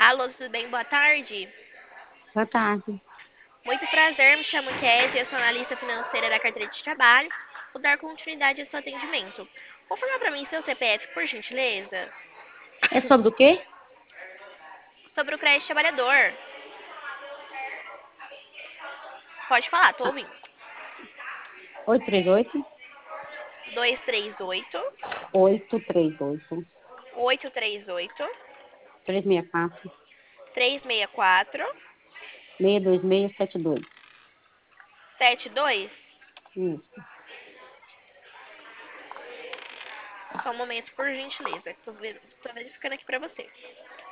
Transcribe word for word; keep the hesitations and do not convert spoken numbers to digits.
Alô, tudo bem? Boa tarde. Boa tarde. Muito prazer, me chamo Kézia, eu sou analista financeira da carteira de trabalho. Vou dar continuidade ao seu atendimento. Vou falar para mim seu C P F, por gentileza, É sobre o quê? sobre o crédito trabalhador. Pode falar, tô Ah, ouvindo. oito três oito, Dois três oito, oito três oito, oito três oito, três seis quatro, três seis quatro, seis dois seis sete dois. sete dois. Isso. Só um momento, por gentileza. Tô, ver- tô verificando aqui para você.